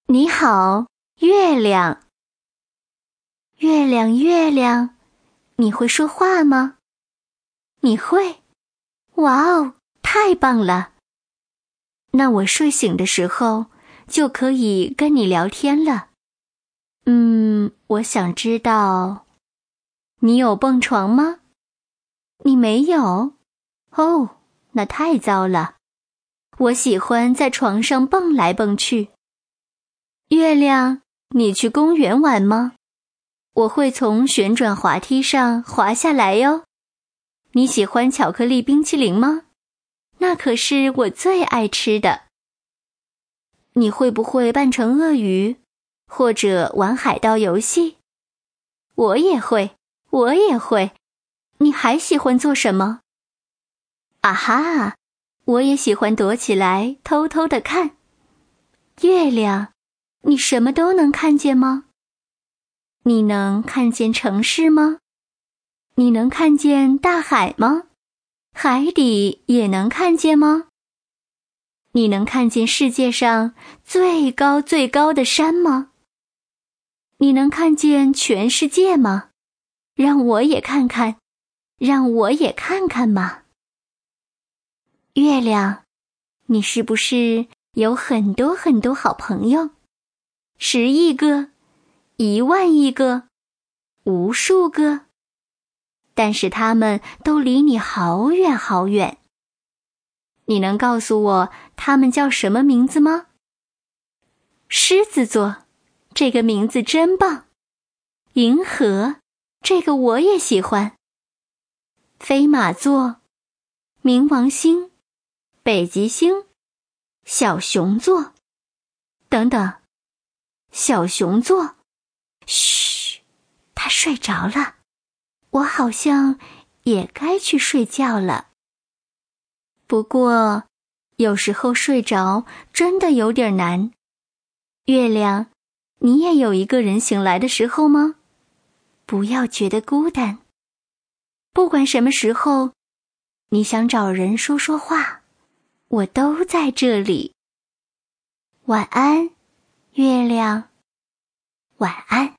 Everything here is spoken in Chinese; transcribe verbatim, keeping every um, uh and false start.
你好，月亮。月亮，月亮，你会说话吗？你会？哇哦，太棒了！那我睡醒的时候就可以跟你聊天了。嗯，我想知道，你有蹦床吗？你没有？哦，那太糟了。我喜欢在床上蹦来蹦去。月亮，你去公园玩吗？我会从旋转滑梯上滑下来哟。你喜欢巧克力冰淇淋吗？那可是我最爱吃的。你会不会扮成鳄鱼，或者玩海盗游戏？我也会，我也会。你还喜欢做什么？啊哈，我也喜欢躲起来偷偷地看。月亮，你什么都能看见吗？你能看见城市吗？你能看见大海吗？海底也能看见吗？你能看见世界上最高最高的山吗？你能看见全世界吗？让我也看看，让我也看看嘛。月亮，你是不是有很多很多好朋友？十亿个，一万亿个，无数个，但是他们都离你好远好远。你能告诉我他们叫什么名字吗？狮子座，这个名字真棒。银河，这个我也喜欢。飞马座，冥王星，北极星，小熊座，等等，小熊座，嘘，他睡着了，我好像也该去睡觉了。不过，有时候睡着真的有点难。月亮，你也有一个人醒来的时候吗？不要觉得孤单。不管什么时候，你想找人说说话，我都在这里。晚安，月亮。晚安。